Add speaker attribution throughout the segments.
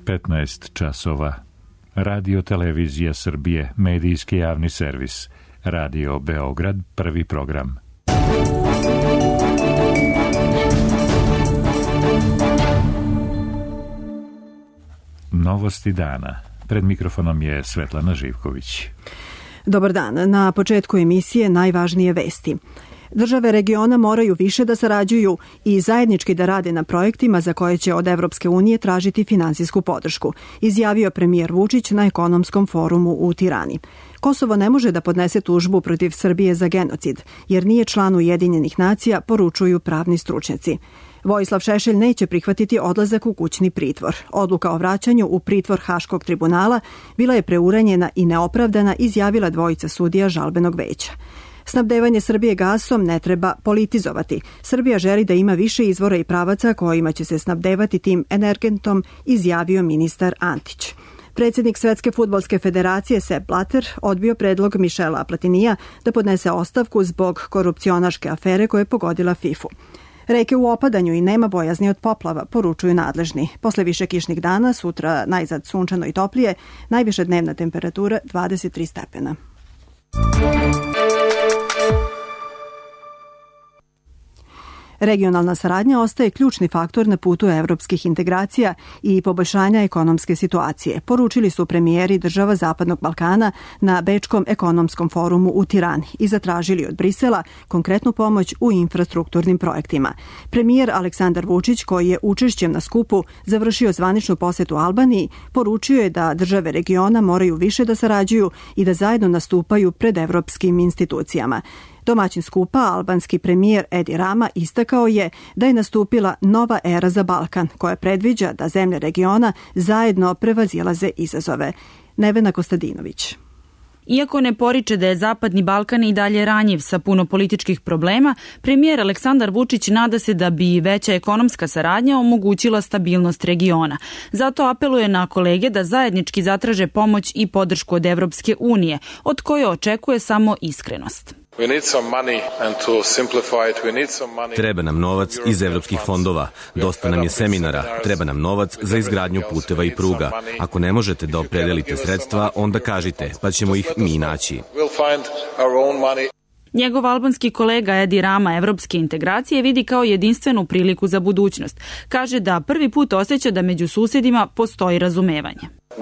Speaker 1: 15 časova. Radio Televizija Srbije, medijski javni servis. Radio Beograd, prvi program. Novosti dana. Pred mikrofonom je Svetlana Živković.
Speaker 2: Dobar dan. Na početku emisije najvažnije vesti. Države regiona moraju više da sarađuju i zajednički da rade na projektima za koje će od Evropske unije tražiti finansijsku podršku, izjavio premijer Vučić na ekonomskom forumu u Tirani. Kosovo ne može da podnese tužbu protiv Srbije za genocid, jer nije član Ujedinjenih nacija, poručuju pravni stručnjaci. Vojislav Šešelj neće prihvatiti odlazak u kućni pritvor. Odluka o vraćanju u pritvor Haškog tribunala bila je preuranjena i neopravdana, izjavila dvojica sudija žalbenog veća. Snabdevanje Srbije gasom ne treba politizovati. Srbija želi da ima više izvora i pravaca kojima će se snabdevati tim energentom, izjavio ministar Antić. Predsjednik Svetske fudbalske federacije Sepp Blatter odbio predlog Michela Platinija da podnese ostavku zbog korupcionaške afere koje je pogodila FIFA-u. Reke u opadanju i nema bojazni od poplava, poručuju nadležni. Posle više kišnih dana, sutra najzad sunčano i toplije, najviša dnevna temperatura 23 stepena. Regionalna saradnja ostaje ključni faktor na putu evropskih integracija i poboljšanja ekonomske situacije, poručili su premijeri država Zapadnog Balkana na Bečkom ekonomskom forumu u Tirani i zatražili od Brisela konkretnu pomoć u infrastrukturnim projektima. Premijer Aleksandar Vučić, koji je učešćem na skupu završio zvaničnu posetu Albaniji, poručio je da države regiona moraju više da sarađuju i da zajedno nastupaju pred evropskim institucijama. Domaćin skupa, albanski premijer Edi Rama, istakao je da je nastupila nova era za Balkan, koja predviđa da zemlje regiona zajedno prevazilaze izazove. Nevena Kostadinović.
Speaker 3: Iako ne poriče da je Zapadni Balkan i dalje ranjiv sa puno političkih problema, premijer Aleksandar Vučić nada se da bi veća ekonomska saradnja omogućila stabilnost regiona. Zato apeluje na kolege da zajednički zatraže pomoć i podršku od Evropske unije, od koje očekuje samo iskrenost.
Speaker 4: Treba nam novac iz evropskih fondova, dosta nam je seminara, treba nam novac za izgradnju puteva i pruga. Ako ne možete da opredelite sredstva, onda kažite, pa ćemo ih mi naći.
Speaker 3: Njegov albanski kolega Edi Rama evropske integracije vidi kao jedinstvenu priliku za budućnost. Kaže da prvi put osjeća da među susedima postoji razumevanje.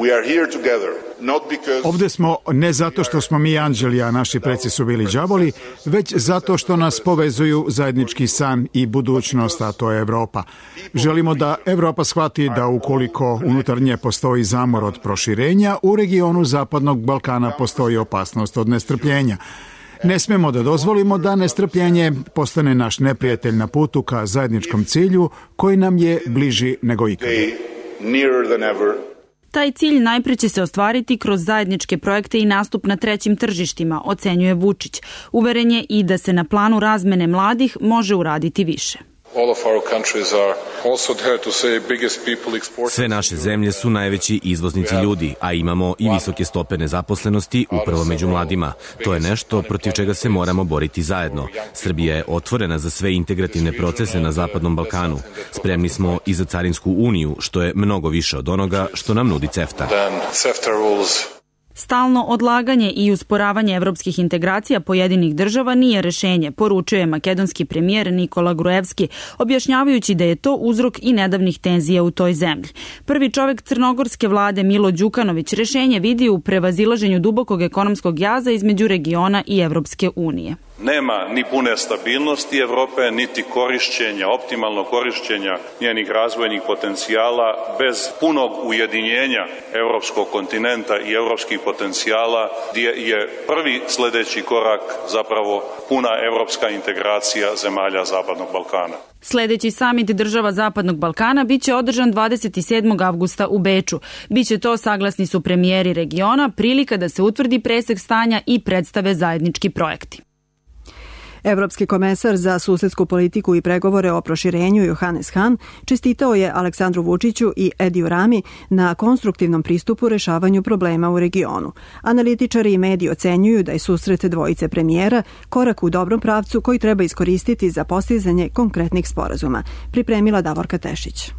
Speaker 5: Ovde smo ne zato što smo mi anđeli, a naši preci su bili đavoli, već zato što nas povezuju zajednički san i budućnost, a to je Evropa. Želimo da Evropa shvati da ukoliko unutar nje postoji zamor od proširenja, u regionu Zapadnog Balkana postoji opasnost od nestrpljenja. Ne smemo da dozvolimo da nestrpljenje postane naš neprijatelj na putu ka zajedničkom cilju koji nam je bliži nego ikada.
Speaker 3: Taj cilj najpre će se ostvariti kroz zajedničke projekte i nastup na trećim tržištima, ocenjuje Vučić. Uveren je i da se na planu razmene mladih može uraditi više.
Speaker 4: Sve naše zemlje su najveći izvoznici ljudi, a imamo i visoke stope nezaposlenosti upravo među mladima. To je nešto protiv čega se moramo boriti zajedno. Srbija je otvorena za sve integrativne procese na Zapadnom Balkanu. Spremni smo i za carinsku uniju, što je mnogo više od onoga što nam nudi CEFTA.
Speaker 3: Stalno odlaganje i usporavanje evropskih integracija pojedinih država nije rešenje, poručuje makedonski premijer Nikola Gruevski, objašnjavajući da je to uzrok i nedavnih tenzija u toj zemlji. Prvi čovek crnogorske vlade Milo Đukanović rešenje vidi u prevazilaženju dubokog ekonomskog jaza između regiona i Evropske unije.
Speaker 6: Nema ni pune stabilnosti Evrope, niti korišćenja, optimalnog korišćenja njenih razvojnih potencijala bez punog ujedinjenja evropskog kontinenta i evropskih potencijala, gdje je prvi sledeći korak zapravo puna evropska integracija zemalja Zapadnog Balkana.
Speaker 3: Sledeći samit država Zapadnog Balkana biće održan 27. avgusta u Beču. Biće to, saglasni su premijeri regiona, prilika da se utvrdi presek stanja i predstave zajednički projekti.
Speaker 2: Evropski komesar za susedsku politiku i pregovore o proširenju Johannes Hahn čestitao je Aleksandru Vučiću i Ediju Rami na konstruktivnom pristupu rešavanju problema u regionu. Analitičari i mediji ocenjuju da je susret dvojice premijera korak u dobrom pravcu koji treba iskoristiti za postizanje konkretnih sporazuma. Pripremila Davorka Tešić.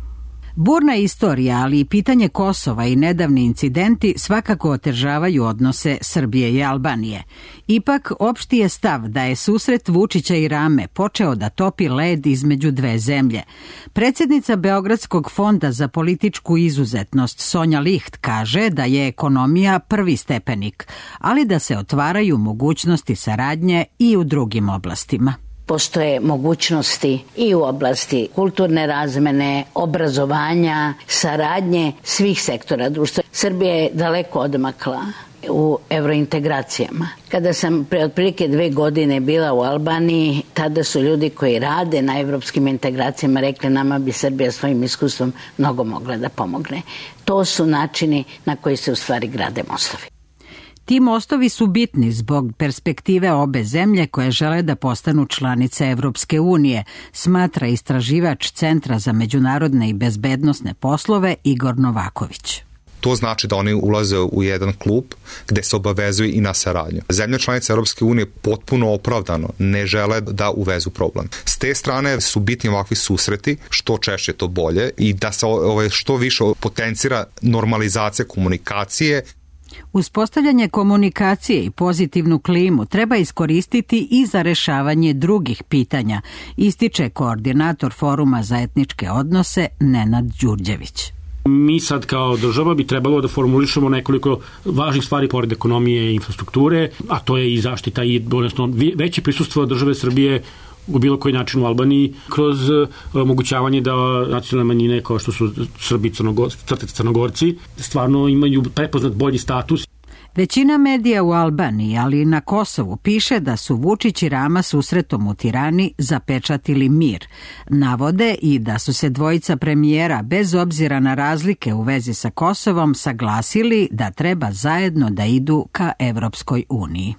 Speaker 7: Burna istorija, ali i pitanje Kosova i nedavni incidenti svakako otežavaju odnose Srbije i Albanije. Ipak, opšti je stav da je susret Vučića i Rame počeo da topi led između dve zemlje. Predsjednica Beogradskog fonda za političku izuzetnost Sonja Licht kaže da je ekonomija prvi stepenik, ali da se otvaraju mogućnosti saradnje i u drugim oblastima.
Speaker 8: Postoje mogućnosti i u oblasti kulturne razmene, obrazovanja, saradnje svih sektora društva. Srbija je daleko odmakla u evrointegracijama. Kada sam pre otprilike 2 godine bila u Albaniji, tada su ljudi koji rade na evropskim integracijama rekli nama bi Srbija svojim iskustvom mnogo mogla da pomogne. To su načini na koji se u stvari grade mostovi.
Speaker 7: Ti mostovi su bitni zbog perspektive obe zemlje koje žele da postanu članice Evropske unije, smatra istraživač Centra za međunarodne i bezbednosne poslove Igor Novaković.
Speaker 9: To znači da oni ulaze u jedan klub gde se obavezuju i na saradnju. Zemlje članice Europske unije potpuno opravdano ne žele da uvezu problem. S te strane su bitni ovakvi susreti, što češće to bolje, i da se što više potencira normalizacija komunikacije.
Speaker 7: Uspostavljanje komunikacije i pozitivnu klimu treba iskoristiti i za rešavanje drugih pitanja, ističe koordinator Foruma za etničke odnose Nenad Đurđević.
Speaker 10: Mi sad kao država bi trebalo da formulišemo nekoliko važnih stvari pored ekonomije i infrastrukture, a to je i zaštita i odnosno veće prisustvo države Srbije u bilo koji način u Albaniji kroz omogućavanje da nacionalne manjine kao što su Srbi, Crnogorci stvarno imaju prepoznat bolji status.
Speaker 7: Većina medija u Albaniji, ali i na Kosovu, piše da su Vučić i Rama susretom u Tirani zapečatili mir. Navode i da su se dvojica premijera, bez obzira na razlike u vezi sa Kosovom, saglasili da treba zajedno da idu ka Evropskoj uniji.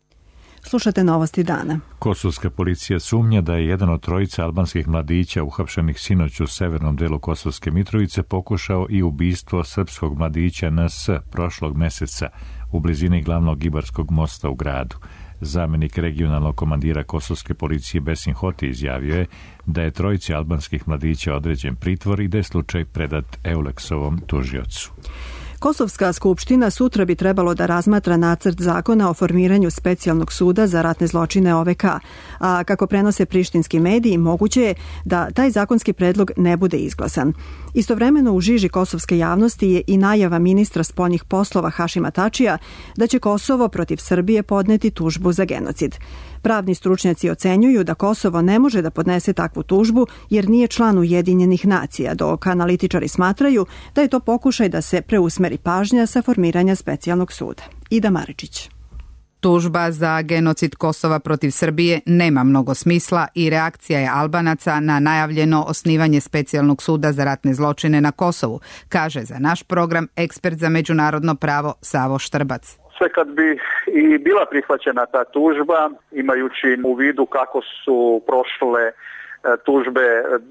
Speaker 2: Slušate novosti dana.
Speaker 1: Kosovska policija sumnja da je jedan od trojice albanskih mladića uhapšenih sinoć u severnom delu Kosovske Mitrovice pokušao i ubistvo srpskog mladića NS prošlog meseca u blizini glavnog Ibarskog mosta u gradu. Zamenik regionalnog komandira Kosovske policije Besim Hoti izjavio je da je trojici albanskih mladića određen pritvor i da je slučaj predat Euleksovom tužiocu.
Speaker 2: Kosovska skupština sutra bi trebalo da razmatra nacrt zakona o formiranju specijalnog suda za ratne zločine OVK, a kako prenose prištinski mediji, moguće je da taj zakonski predlog ne bude izglasan. Istovremeno u žiži kosovske javnosti je i najava ministra spoljnih poslova Hašima Tačija da će Kosovo protiv Srbije podneti tužbu za genocid. Pravni stručnjaci ocenjuju da Kosovo ne može da podnese takvu tužbu jer nije član Ujedinjenih nacija, dok analitičari smatraju da je to pokušaj da se preusmeri pažnja sa formiranja specijalnog suda. Ida Maričić.
Speaker 11: Tužba za genocid Kosova protiv Srbije nema mnogo smisla i reakcija je Albanaca na najavljeno osnivanje specijalnog suda za ratne zločine na Kosovu, kaže za naš program ekspert za međunarodno pravo Savo Štrbac.
Speaker 12: Sve kad bi i bila prihvaćena ta tužba, imajući u vidu kako su prošle tužbe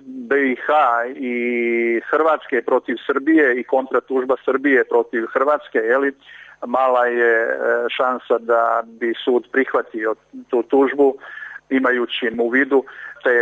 Speaker 12: BiH i Hrvatske protiv Srbije i kontratužba Srbije protiv Hrvatske, mala je šansa da bi sud prihvatio tu tužbu, imajući u vidu te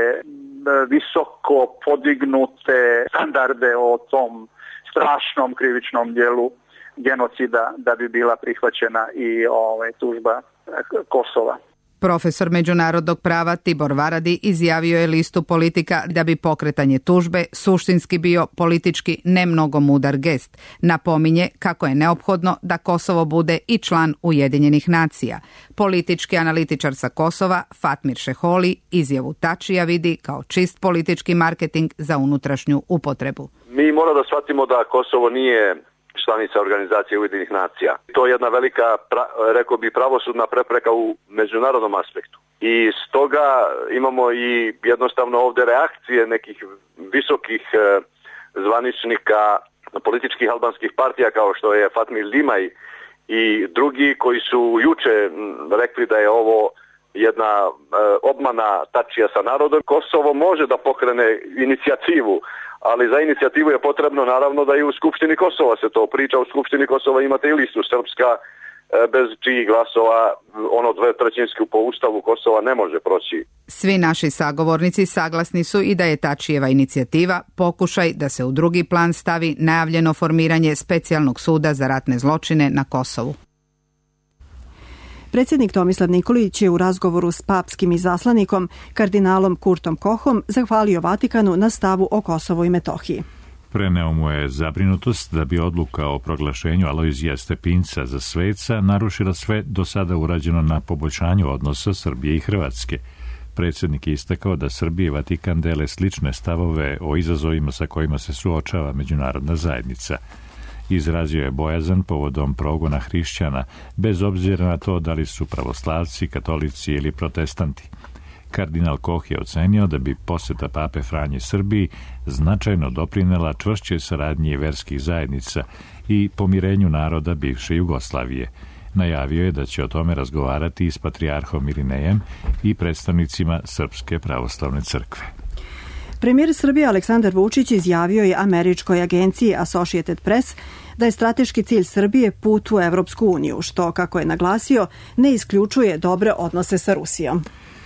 Speaker 12: visoko podignute standarde o tom strašnom krivičnom dijelu genocida da bi bila prihvaćena i tužba Kosova.
Speaker 11: Profesor međunarodnog prava Tibor Varadi izjavio je listu Politika da bi pokretanje tužbe suštinski bio politički ne mnogo mudar gest. Napominje kako je neophodno da Kosovo bude i član Ujedinjenih nacija. Politički analitičar sa Kosova Fatmir Šeholi izjavu Tačija vidi kao čist politički marketing za unutrašnju upotrebu.
Speaker 13: Mi moramo da shvatimo da Kosovo nije članica organizacije Ujedinjenih nacija. To je jedna velika, rekao bi, pravosudna prepreka u međunarodnom aspektu. I stoga imamo i jednostavno ovde reakcije nekih visokih zvaničnika političkih albanskih partija kao što je Fatmir Limaj i drugi koji su juče rekli da je ovo jedna obmana Tačija sa narodom. Kosovo može da pokrene inicijativu, ali za inicijativu je potrebno naravno da i u Skupštini Kosova se to priča. U Skupštini Kosova imate i listu Srpska bez čijih glasova ono 2/3 po ustavu Kosova ne može proći.
Speaker 11: Svi naši sagovornici saglasni su i da je Tačijeva inicijativa pokušaj da se u drugi plan stavi najavljeno formiranje specijalnog suda za ratne zločine na Kosovu.
Speaker 2: Predsjednik Tomislav Nikolić je u razgovoru s papskim izaslanikom, kardinalom Kurtom Kohom, zahvalio Vatikanu na stavu o Kosovu i Metohiji.
Speaker 1: Preneo mu je zabrinutost da bi odluka o proglašenju Alojzija Stepinca za sveca narušila sve do sada urađeno na poboljšanju odnosa Srbije i Hrvatske. Predsjednik je istakao da Srbija i Vatikan dele slične stavove o izazovima sa kojima se suočava međunarodna zajednica. Izrazio je bojazan povodom progona hrišćana, bez obzira na to da li su pravoslavci, katolici ili protestanti. Kardinal Koh je ocenio da bi poseta Pape Franje Srbiji značajno doprinela čvršćoj saradnji verskih zajednica i pomirenju naroda bivše Jugoslavije. Najavio je da će o tome razgovarati i s patrijarhom Irinejem i predstavnicima Srpske pravoslavne crkve.
Speaker 2: Premijer Srbije Aleksandar Vučić izjavio je američkoj agenciji Associated Press da je strateški cilj Srbije put u Evropsku uniju, što, kako je naglasio, ne isključuje dobre odnose sa Rusijom.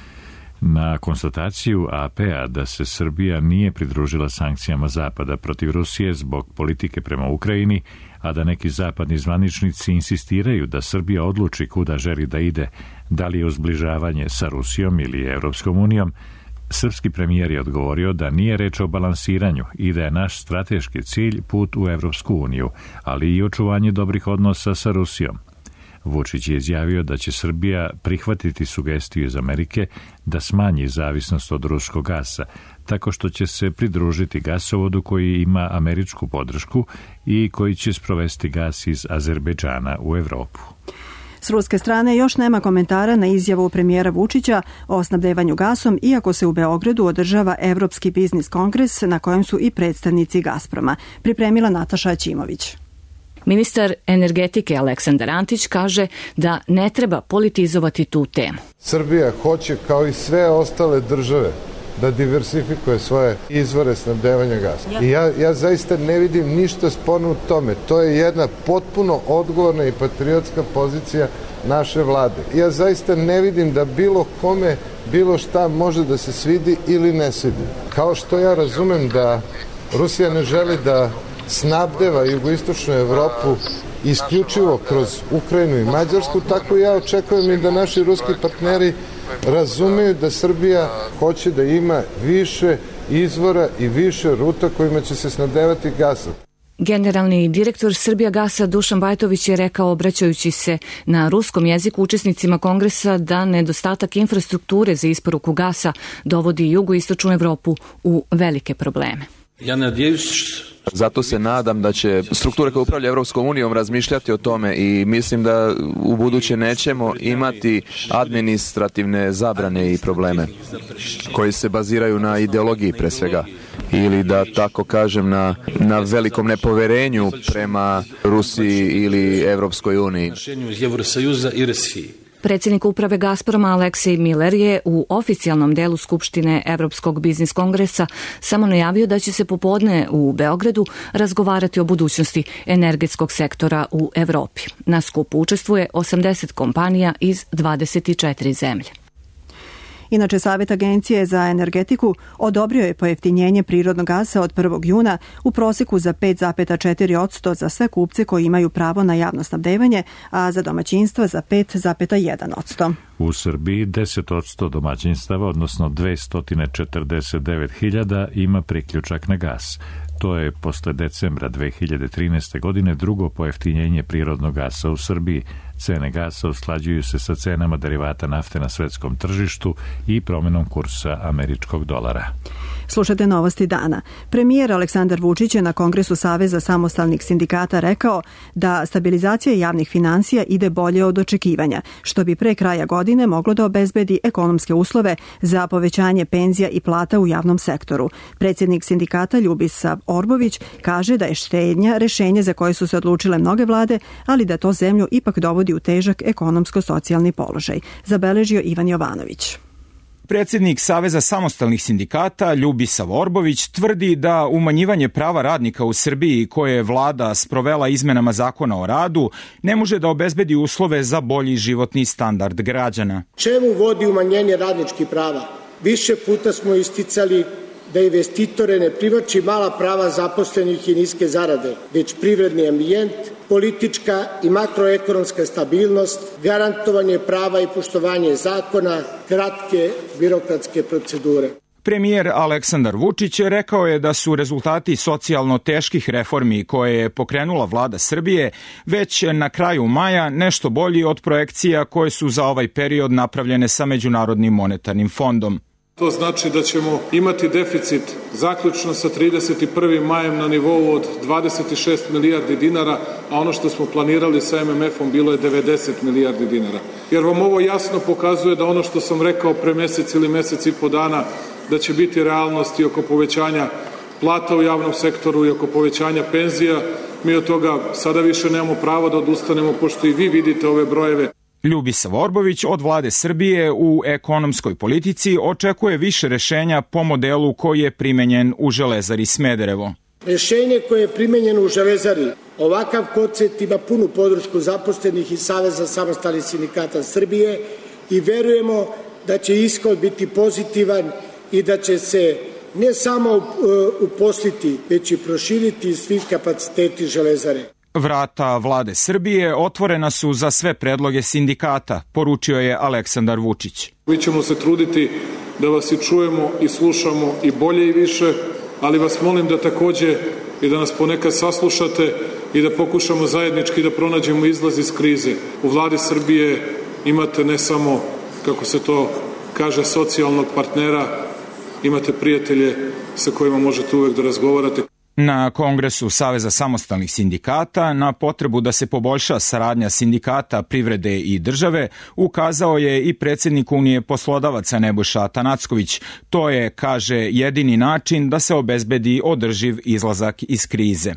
Speaker 1: Na konstataciju AP-a da se Srbija nije pridružila sankcijama Zapada protiv Rusije zbog politike prema Ukrajini, a da neki zapadni zvaničnici insistiraju da Srbija odluči kuda želi da ide, da li je uzbližavanje sa Rusijom ili Evropskom unijom, srpski premijer je odgovorio da nije reč o balansiranju i da je naš strateški cilj put u Evropsku uniju, ali i očuvanje dobrih odnosa sa Rusijom. Vučić je izjavio da će Srbija prihvatiti sugestiju iz Amerike da smanji zavisnost od ruskog gasa, tako što će se pridružiti gasovodu koji ima američku podršku i koji će sprovesti gas iz Azerbejdžana u Evropu.
Speaker 2: S ruske strane još nema komentara na izjavu premijera Vučića o snabdevanju gasom, iako se u Beogradu održava Evropski biznis kongres na kojem su i predstavnici Gazproma. Pripremila Nataša Ćimović.
Speaker 14: Ministar energetike Aleksandar Antić kaže da ne treba politizovati tu temu.
Speaker 15: Srbija hoće, kao i sve ostale države, da diversifikuje svoje izvore snabdevanja gasa. I ja zaista ne vidim ništa sporno u tome. To je jedna potpuno odgovorna i patriotska pozicija naše vlade. Ja zaista ne vidim da bilo kome bilo šta može da se svidi ili ne svidi. Kao što ja razumem da Rusija ne želi da snabdeva jugoistočnu Evropu isključivo kroz Ukrajinu i Mađarsku, tako ja očekujem i da naši ruski partneri razumeju da Srbija hoće da ima više izvora i više ruta kojima će se snabdevati gasom.
Speaker 14: Generalni direktor Srbijagasa Dušan Bajtović je rekao, obraćajući se na ruskom jeziku učesnicima kongresa, da nedostatak infrastrukture za isporuku gasa dovodi jugoistočnu Evropu u velike probleme.
Speaker 16: Zato se nadam da će strukture koje upravlja Evropskom unijom razmišljati o tome i mislim da u buduće nećemo imati administrativne zabrane i probleme koji se baziraju na ideologiji pre svega ili da tako kažem na velikom nepoverenju prema Rusiji ili Evropskoj uniji.
Speaker 14: Predsjednik uprave Gazproma Aleksej Miller je u oficijalnom delu Skupštine Evropskog biznis kongresa samo najavio da će se popodne u Beogradu razgovarati o budućnosti energetskog sektora u Evropi. Na skupu učestvuje 80 kompanija iz 24 zemlje.
Speaker 2: Inače, Savjet Agencije za energetiku odobrio je pojeftinjenje prirodnog gasa od 1. juna u proseku za 5,4% za sve kupce koji imaju pravo na javno snabdevanje, a za domaćinstva za 5,1%.
Speaker 1: U Srbiji 10% domaćinstava, odnosno 249.000, ima priključak na gas. To je posle decembra 2013. godine drugo pojeftinjenje prirodnog gasa u Srbiji. Cene gasa usklađuju se sa cenama derivata nafte na svetskom tržištu i promjenom kursa američkog dolara.
Speaker 2: Slušate novosti dana. Premijer Aleksandar Vučić je na Kongresu Saveza samostalnih sindikata rekao da stabilizacija javnih finansija ide bolje od očekivanja, što bi pre kraja godine moglo da obezbedi ekonomske uslove za povećanje penzija i plata u javnom sektoru. Predsjednik sindikata Ljubisav Orbović kaže da je štednja rešenje za koje su se odlučile mnoge vlade, ali da to zemlju ipak dovodi u težak ekonomsko-socijalni položaj. Zabeležio Ivan Jovanović.
Speaker 17: Predsjednik Saveza samostalnih sindikata Ljubisav Orbović tvrdi da umanjivanje prava radnika u Srbiji koje je vlada sprovela izmenama zakona o radu ne može da obezbedi uslove za bolji životni standard građana.
Speaker 18: Čemu vodi umanjenje radničkih prava? Više puta smo isticali da investitore ne privlači mala prava zaposlenih i niske zarade, već privredni ambijent, politička i makroekonomska stabilnost, garantovanje prava i poštovanje zakona, kratke birokratske procedure.
Speaker 17: Premijer Aleksandar Vučić rekao je da su rezultati socijalno teških reformi koje je pokrenula vlada Srbije već na kraju maja nešto bolji od projekcija koje su za ovaj period napravljene sa Međunarodnim monetarnim fondom.
Speaker 19: To znači da ćemo imati deficit zaključno sa 31. majem na nivou od 26 milijardi dinara, a ono što smo planirali sa MMF-om bilo je 90 milijardi dinara. Jer vam ovo jasno pokazuje da ono što sam rekao pre mesec ili mesec i po dana, da će biti realnost i oko povećanja plata u javnom sektoru i oko povećanja penzija, mi od toga sada više nemamo pravo da odustanemo, pošto i vi vidite ove brojeve.
Speaker 17: Ljubisav Orbović od vlade Srbije u ekonomskoj politici očekuje više rešenja po modelu koji je primenjen u Železari Smederevo.
Speaker 18: Rešenje koje je primenjeno u Železari, ovakav koncept ima punu podršku zaposlenih iz Saveza samostalnih sindikata Srbije i verujemo da će ishod biti pozitivan i da će se ne samo uposliti, već i proširiti svi kapaciteti Železare.
Speaker 17: Vrata vlade Srbije otvorena su za sve predloge sindikata, poručio je Aleksandar Vučić.
Speaker 19: Mi ćemo se truditi da vas i čujemo i slušamo i bolje i više, ali vas molim da takođe i da nas ponekad saslušate i da pokušamo zajednički da pronađemo izlaz iz krize. U vladi Srbije imate ne samo, kako se to kaže, socijalnog partnera, imate prijatelje sa kojima možete uvek da razgovarate.
Speaker 17: Na Kongresu Saveza samostalnih sindikata na potrebu da se poboljša saradnja sindikata, privrede i države ukazao je i predsjednik Unije poslodavaca Nebojša Atanacković. To je, kaže, jedini način da se obezbedi održiv izlazak iz krize.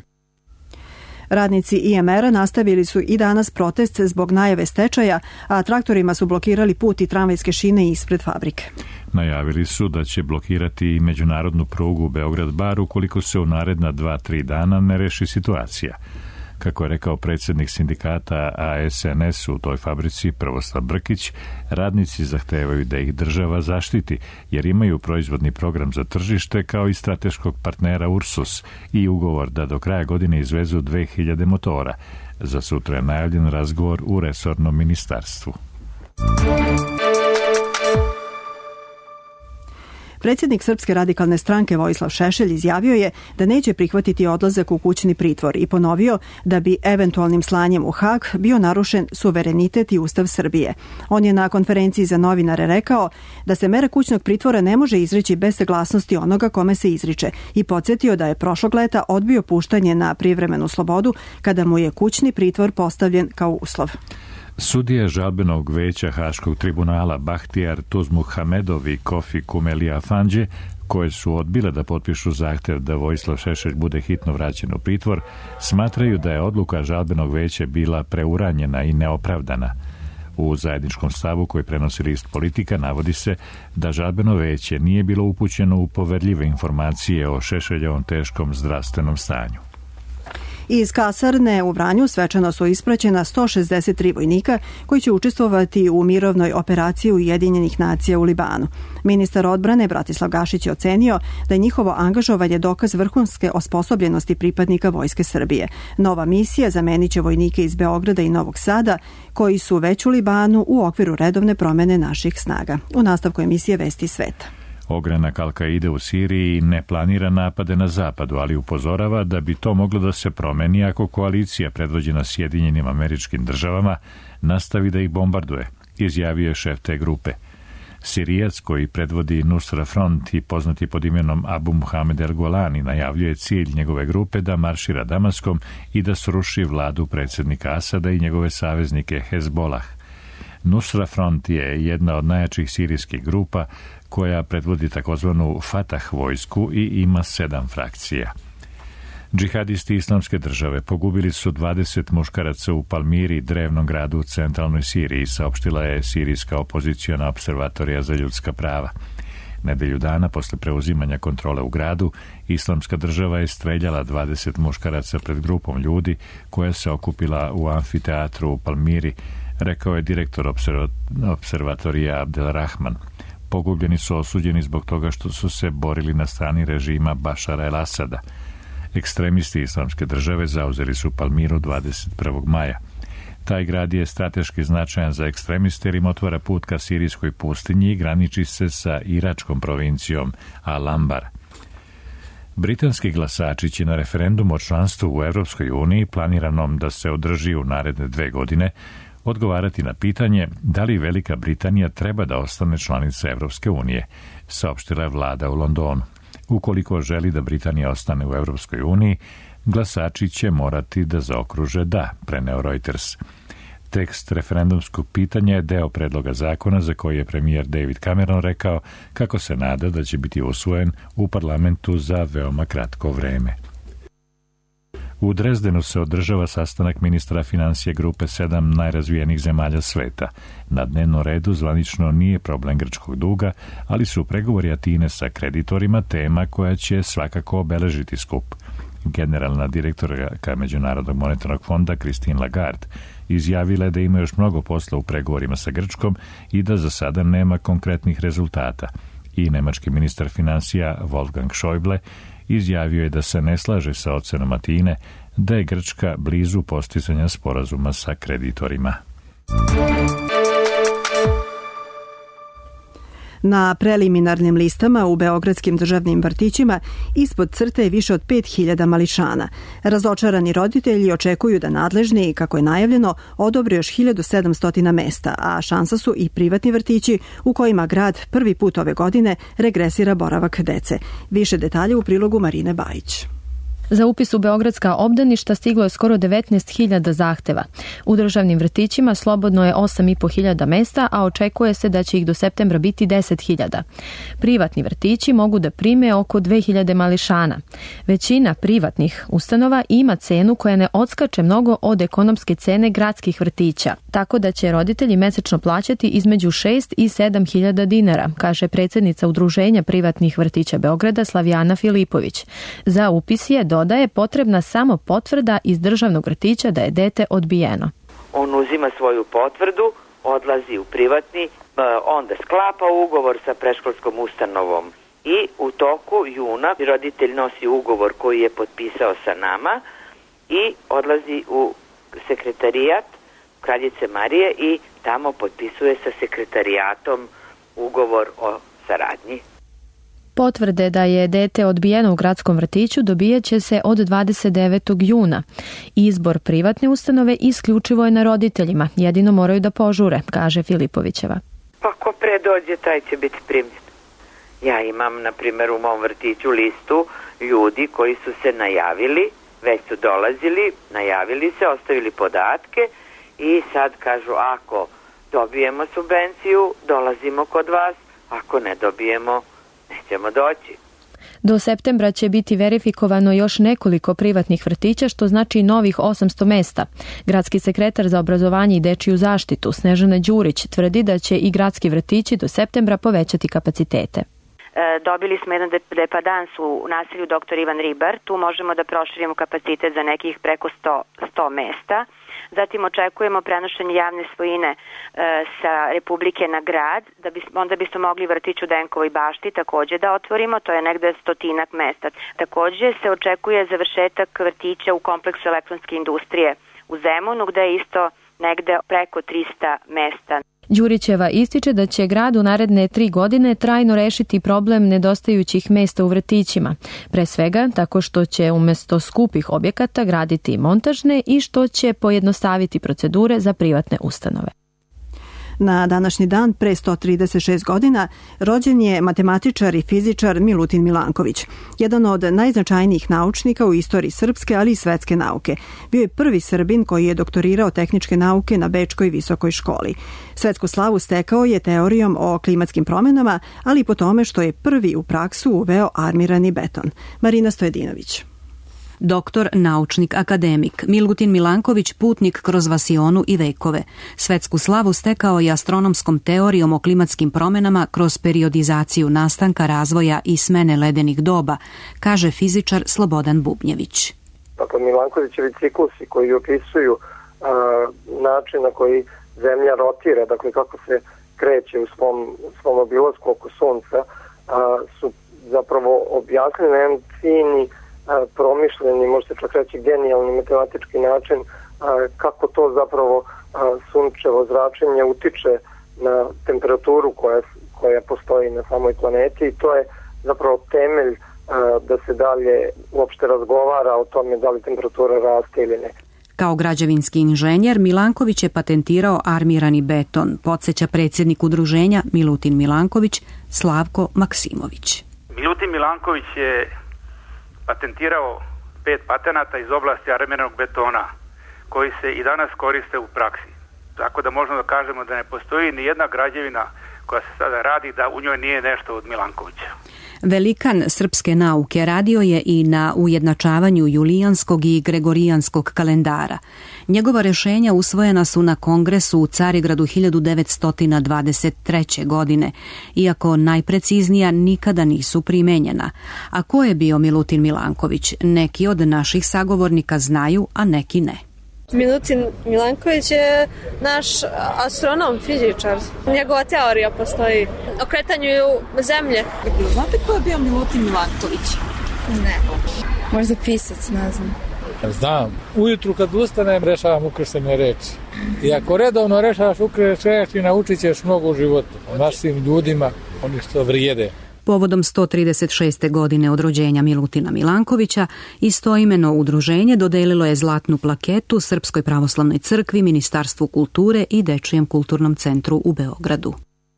Speaker 2: Radnici IMR-a nastavili su i danas protest zbog najave stečaja, a traktorima su blokirali put i tramvajske šine ispred fabrike.
Speaker 1: Najavili su da će blokirati i međunarodnu prugu Beograd-Bar ukoliko se u naredna 2-3 dana ne reši situacija. Kako je rekao predsjednik sindikata ASNS u toj fabrici Prvoslav Brkić, radnici zahtevaju da ih država zaštiti, jer imaju proizvodni program za tržište kao i strateškog partnera Ursus i ugovor da do kraja godine izvezu 2000 motora. Za sutra je najavljen razgovor u resornom ministarstvu.
Speaker 2: Predsjednik Srpske radikalne stranke Vojislav Šešelj izjavio je da neće prihvatiti odlazak u kućni pritvor i ponovio da bi eventualnim slanjem u Hag bio narušen suverenitet i Ustav Srbije. On je na konferenciji za novinare rekao da se mera kućnog pritvora ne može izreći bez saglasnosti onoga kome se izriče i podsjetio da je prošlog leta odbio puštanje na privremenu slobodu kada mu je kućni pritvor postavljen kao uslov.
Speaker 1: Sudije žalbenog veća Haškog tribunala Bahtijar Tuzmuhamedov i Kofi Kumelija Afandže, koje su odbile da potpišu zahtev da Vojislav Šešelj bude hitno vraćen u pritvor, smatraju da je odluka žalbenog veća bila preuranjena i neopravdana. U zajedničkom stavu koji prenosi list Politika navodi se da žalbeno veće nije bilo upućeno u poverljive informacije o Šešeljovom teškom zdravstvenom stanju.
Speaker 2: Iz kasarne u Vranju svečano su ispraćena 163 vojnika koji će učestvovati u mirovnoj operaciji Ujedinjenih nacija u Libanu. Ministar odbrane Bratislav Gašić je ocenio da je njihovo angažovanje dokaz vrhunske osposobljenosti pripadnika Vojske Srbije. Nova misija zamenit će vojnike iz Beograda i Novog Sada koji su već u Libanu u okviru redovne promene naših snaga. U nastavku emisije Vesti sveta.
Speaker 1: Ogranak Al-Kaide u Siriji ne planira napade na zapadu, ali upozorava da bi to moglo da se promeni ako koalicija predvođena Sjedinjenim Američkim Državama nastavi da ih bombarduje, izjavio je šef te grupe. Sirijac koji predvodi Nusra Front i poznati pod imenom Abu Muhamed el-Golani najavljuje cilj njegove grupe da maršira Damaskom i da sruši vladu predsjednika Asada i njegove saveznike Hezbolah. Nusra Front je jedna od najjačih sirijskih grupa koja predvodi takozvanu Fatah vojsku i ima 7 frakcija. Džihadisti Islamske države pogubili su 20 muškaraca u Palmiri, drevnom gradu u centralnoj Siriji, saopštila je sirijska opoziciona observatorija za ljudska prava. Nedelju dana posle preuzimanja kontrole u gradu, Islamska država je streljala 20 muškaraca pred grupom ljudi koja se okupila u amfiteatru u Palmiri, rekao je direktor observatorija Abdelrahman. Pogubljeni su osuđeni zbog toga što su se borili na strani režima Bašara el-Asada. Ekstremisti Islamske države zauzeli su Palmiru 21. maja. Taj grad je strateški značajan za ekstremiste jer im otvara put ka sirijskoj pustinji i graniči se sa iračkom provincijom Al-Anbar. Britanski glasači će na referendumu o članstvu u Evropskoj uniji, planiranom da se održi u naredne 2 godine, odgovarati na pitanje da li Velika Britanija treba da ostane članica Evropske unije, saopštila je vlada u Londonu. Ukoliko želi da Britanija ostane u Evropskoj uniji, glasači će morati da zaokruže da, preneo Reuters. Tekst referendumskog pitanja je deo predloga zakona za koji je premijer David Cameron rekao kako se nada da će biti usvojen u parlamentu za veoma kratko vreme. U Drezdenu se održava sastanak ministra financije grupe 7 najrazvijenijih zemalja sveta. Na dnevnom redu zvanično nije problem grčkog duga, ali su pregovori Atine sa kreditorima tema koja će svakako obeležiti skup. Generalna direktorka Međunarodnog monetarnog fonda Christine Lagarde izjavila je da ima još mnogo posla u pregovorima sa Grčkom i da za sada nema konkretnih rezultata. I nemački ministar financija Wolfgang Schäuble izjavio je da se ne slaže sa ocenom Atine da je Grčka blizu postizanja sporazuma sa kreditorima.
Speaker 2: Na preliminarnim listama u beogradskim državnim vrtićima ispod crte je više od 5000 mališana. Razočarani roditelji očekuju da nadležni, kako je najavljeno, odobre još 1700 mesta, a šansa su i privatni vrtići u kojima grad prvi put ove godine regresira boravak dece. Više detalja u prilogu Marine Bajić.
Speaker 20: Za upis u beogradska obdaništa stiglo je skoro 19.000 zahteva. U državnim vrtićima slobodno je 8.500 mesta, a očekuje se da će ih do septembra biti 10.000. Privatni vrtići mogu da prime oko 2.000 mališana. Većina privatnih ustanova ima cenu koja ne odskače mnogo od ekonomske cene gradskih vrtića, tako da će roditelji mesečno plaćati između 6 i 7.000 dinara, kaže predsjednica Udruženja privatnih vrtića Beograda Slavijana Filipović. Za upis je dodaje potrebna samo potvrda iz državnog vrtića da je dete odbijeno.
Speaker 21: On uzima svoju potvrdu, odlazi u privatni, onda sklapa ugovor sa predškolskom ustanovom i u toku juna roditelj nosi ugovor koji je potpisao sa nama i odlazi u sekretarijat Kraljice Marije i tamo potpisuje sa sekretarijatom ugovor o saradnji.
Speaker 20: Potvrde da je dete odbijeno u gradskom vrtiću dobijat će se od 29. juna. Izbor privatne ustanove isključivo je na roditeljima, jedino moraju da požure, kaže Filipovićeva.
Speaker 21: Pa ko pre dođe, taj će biti primljen. Ja imam, na primjer, u mom vrtiću listu ljudi koji su se najavili, već su dolazili, najavili se, ostavili podatke i sad kažu ako dobijemo subvenciju, dolazimo kod vas, ako ne dobijemo, nećemo doći.
Speaker 20: Do septembra će biti verifikovano još nekoliko privatnih vrtića, što znači novih 800 mesta. Gradski sekretar za obrazovanje i dečiju zaštitu Snežana Đurić tvrdi da će i gradski vrtići do septembra povećati kapacitete.
Speaker 22: Dobili smo jedan depadans u naselju Dr. Ivan Ribar. Tu možemo da proširimo kapacitet za nekih preko 100 mesta. Zatim očekujemo prenošenje javne svojine sa Republike na grad, onda bismo mogli vrtić u Denkovoj bašti takođe da otvorimo, to je negde 100 mesta. Takođe se očekuje završetak vrtića u kompleksu elektronske industrije u Zemunu, gde je isto negde preko 300 mesta.
Speaker 20: Đurićeva ističe da će grad u naredne 3 godine trajno rešiti problem nedostajućih mesta u vrtićima. Pre svega tako što će umesto skupih objekata graditi montažne i što će pojednostaviti procedure za privatne ustanove.
Speaker 2: Na današnji dan, pre 136 godina, rođen je matematičar i fizičar Milutin Milanković, jedan od najznačajnijih naučnika u istoriji srpske, ali i svetske nauke. Bio je prvi Srbin koji je doktorirao tehničke nauke na Bečkoj visokoj školi. Svetsku slavu stekao je teorijom o klimatskim promenama, ali i po tome što je prvi u praksu uveo armirani beton. Marina Stojedinović.
Speaker 4: doktor, naučnik, akademik. Milutin Milanković putnik kroz vasionu i vekove. Svetsku slavu stekao je astronomskom teorijom o klimatskim promjenama kroz periodizaciju nastanka, razvoja i smene ledenih doba, kaže fizičar Slobodan Bubnjević.
Speaker 5: Dakle, Milankovićevi ciklusi koji opisuju način na koji Zemlja rotira, dakle kako se kreće u svom obilasku oko Sunca, su zapravo objasnili na jedan fini, promišljeni, može se čak reći genijalni matematički način kako to zapravo sunčevo zračenje utiče na temperaturu koja postoji na samoj planeti i to je zapravo temelj da se dalje uopšte razgovara o tome da li temperatura raste ili ne.
Speaker 4: Kao građevinski inženjer Milanković je patentirao armirani beton, podsjeća predsjednik udruženja Milutin Milanković Slavko Maksimović.
Speaker 23: Milutin Milanković je patentirao 5 patenata iz oblasti armiranog betona koji se i danas koriste u praksi. Tako da možemo da kažemo da ne postoji ni jedna građevina koja se sada radi da u njoj nije nešto od Milankovića.
Speaker 4: Velikan srpske nauke radio je i na ujednačavanju julijanskog i gregorijanskog kalendara. Njegova rješenja usvojena su na kongresu u Carigradu 1923. godine, iako najpreciznija nikada nisu primenjena. A ko je bio Milutin Milanković? Neki od naših sagovornika znaju, a neki ne.
Speaker 24: Milutin Milanković je naš astronom, fizičar. Njegova teorija postoji o kretanju Zemlje.
Speaker 25: Znate ko je bio Milutin Milanković?
Speaker 24: Ne.
Speaker 25: Možda pisac, ne znam.
Speaker 26: Znam. Ujutru kad ustanem rešavam ukrštene reči. I ako redovno rešavaš ukrštene reči, naučit ćeš mnogo u životu. O našim ljudima, oni što vrijede.
Speaker 4: Povodom 136. godine od rođenja Milutina Milankovića, istoimeno udruženje dodelilo je zlatnu plaketu Srpskoj pravoslavnoj crkvi, Ministarstvu kulture i Dečijem kulturnom centru u Beogradu.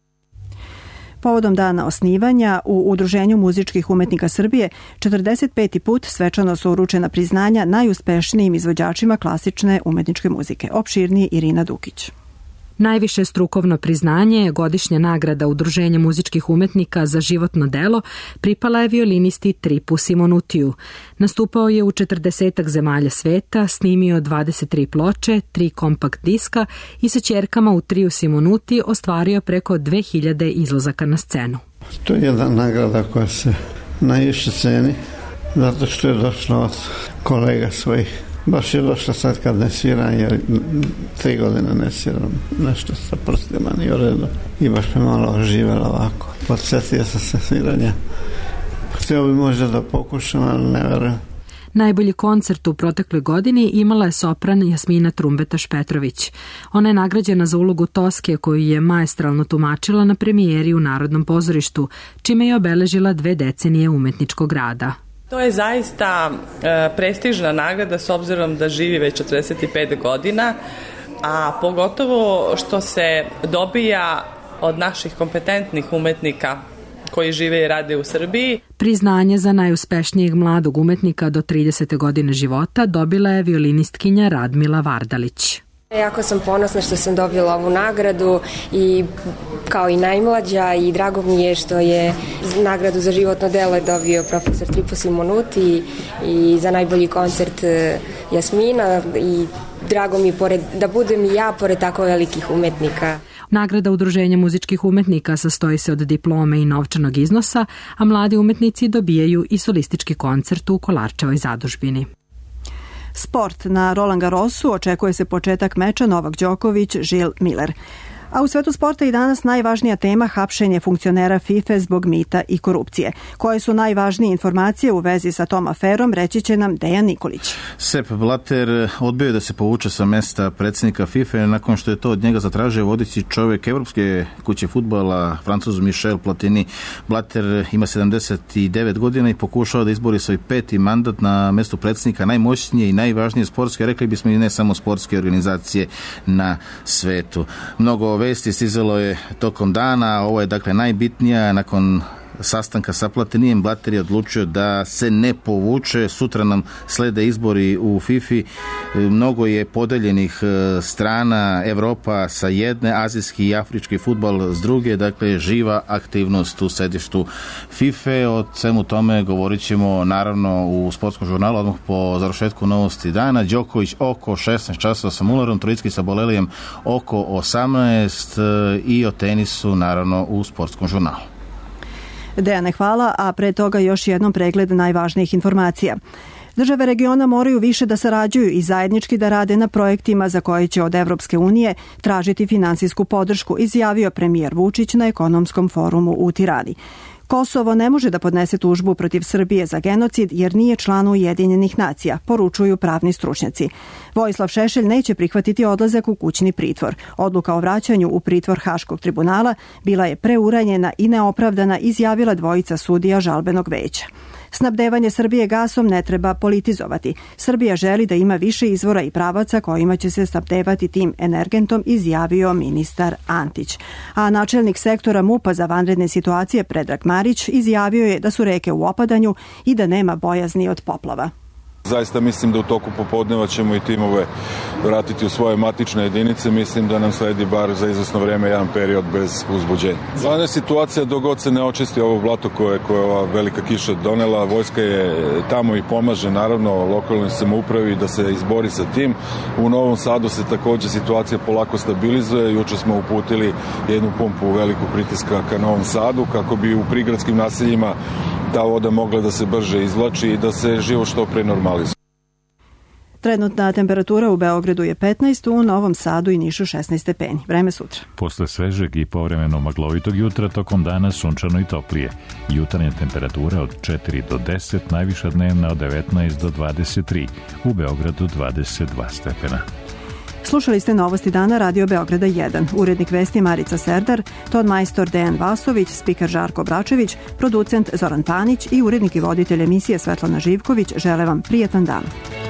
Speaker 2: Povodom dana osnivanja u Udruženju muzičkih umetnika Srbije 45. put svečano su uručena priznanja najuspešnijim izvođačima klasične umetničke muzike. Opširniji Irina Dukić.
Speaker 27: Najviše strukovno priznanje je godišnja nagrada Udruženja muzičkih umetnika za životno delo pripala je violinisti Tripu Simonutiju. Nastupao je u 40 zemalja sveta, snimio 23 ploče, 3 kompakt diska i sa ćerkama u triju Simonuti ostvario preko 2000 izlazaka na scenu.
Speaker 28: To je jedna nagrada koja se najviše ceni, zato što je došla od kolega svojih. Baš je došla sad kad ne sviram, jer 3 godine ne sviram, nešto sa prstima nije u redu. I baš me malo oživjela ovako. Podsjetio sam se sviranja. Htio bi možda da pokušam, ali ne verujem.
Speaker 27: Najbolji koncert u protekloj godini imala je sopran Jasmina Trumbetaš-Petrović. Ona je nagrađena za ulogu Toske koju je maestralno tumačila na premijeri u Narodnom pozorištu, čime je obeležila 2 decenije umetničkog rada.
Speaker 29: To je zaista prestižna nagrada s obzirom da živi već 45 godina, a pogotovo što se dobija od naših kompetentnih umetnika koji žive i rade u Srbiji.
Speaker 27: Priznanje za najuspešnijeg mladog umetnika do 30. godine života dobila je violinistkinja Radmila Vardalić.
Speaker 30: Jako sam ponosna što sam dobila ovu nagradu i kao i najmlađa i drago mi je što je nagradu za životno delo dobio profesor Tripo Simonuti i za najbolji koncert Jasmina i drago mi je da budem i ja pored tako velikih umetnika.
Speaker 27: Nagrada Udruženja muzičkih umetnika sastoji se od diplome i novčanog iznosa, a mladi umetnici dobijaju i solistički koncert u Kolarčevoj zadužbini.
Speaker 2: Sport. Na Roland Garrosu očekuje se početak meča Novak Đoković, Žil Miller. A u svetu sporta i danas najvažnija tema hapšenje funkcionera FIFA zbog mita i korupcije. Koje su najvažnije informacije u vezi sa tom aferom, reći će nam Dejan Nikolić.
Speaker 31: Sepp Blatter odbio je da se povuče sa mesta predsjednika FIFA nakon što je to od njega zatražio vodeći čovjek Evropske kuće fudbala, Francuz Michel Platini. Blatter ima 79 godina i pokušao da izbori svoj 5. mandat na mjestu predsjednika najmoćnije i najvažnije sportske, rekli bismo i ne samo sportske organizacije na svetu. Mnogo vesti stizalo je tokom dana, ovo je dakle najbitnija nakon sastanka sa Platinijem, Blatter je odlučio da se ne povuče. Sutra nam slede izbori u FIFA. Mnogo je podeljenih strana, Evropa sa jedne, azijski i afrički fudbal s druge, dakle živa aktivnost u sedištu FIFA. O svemu tome govorit ćemo naravno u sportskom žurnalu odmah po završetku novosti dana. Đoković oko 16 časova sa Mullerom, Trojicki sa Bolelijem oko 18 i o tenisu naravno u sportskom žurnalu.
Speaker 2: Dejane, hvala, a pre toga još jednom pregled najvažnijih informacija. Države regiona moraju više da sarađuju i zajednički da rade na projektima za koje će od Evropske unije tražiti finansijsku podršku, izjavio premijer Vučić na ekonomskom forumu u Tirani. Kosovo ne može da podnese tužbu protiv Srbije za genocid jer nije član Ujedinjenih nacija, poručuju pravni stručnjaci. Vojislav Šešelj neće prihvatiti odlazak u kućni pritvor. Odluka o vraćanju u pritvor Haškog tribunala bila je preuranjena i neopravdana, izjavila dvojica sudija žalbenog veća. Snabdevanje Srbije gasom ne treba politizovati. Srbija želi da ima više izvora i pravaca kojima će se snabdevati tim energentom, izjavio ministar Antić. A načelnik sektora MUP-a za vanredne situacije Predrag Marić izjavio je da su reke u opadanju i da nema bojazni od poplava.
Speaker 3: Zaista mislim da u toku popodneva ćemo i timove vratiti u svoje matične jedinice. Mislim da nam sledi bar za izvesno vreme jedan period bez uzbuđenja. Zvana je situacija dok god se ne očisti ovo blato koje je ova velika kiša donela. Vojska je tamo i pomaže naravno lokalnoj samoupravi da se izbori sa tim. U Novom Sadu se takođe situacija polako stabilizuje. Juče smo uputili jednu pumpu velikog pritiska ka Novom Sadu kako bi u prigradskim naseljima ta voda mogla da se brže izvlači i da se život što pre normalizuje.
Speaker 2: Trenutna temperatura u Beogradu je 15, u Novom Sadu i Nišu 16 stepeni. Vreme sutra.
Speaker 1: Posle svežeg i povremeno maglovitog jutra, tokom dana sunčano i toplije. Jutarnja temperatura od 4 do 10, najviša dnevna od 19 do 23, u Beogradu 22 stepena.
Speaker 2: Slušali ste Novosti dana Radio Beograda 1. Urednik vesti Marica Serdar, ton majstor Dejan Vasović, spiker Žarko Bračević, producent Zoran Panić i urednik i voditelj emisije Svetlana Živković žele vam prijetan dan.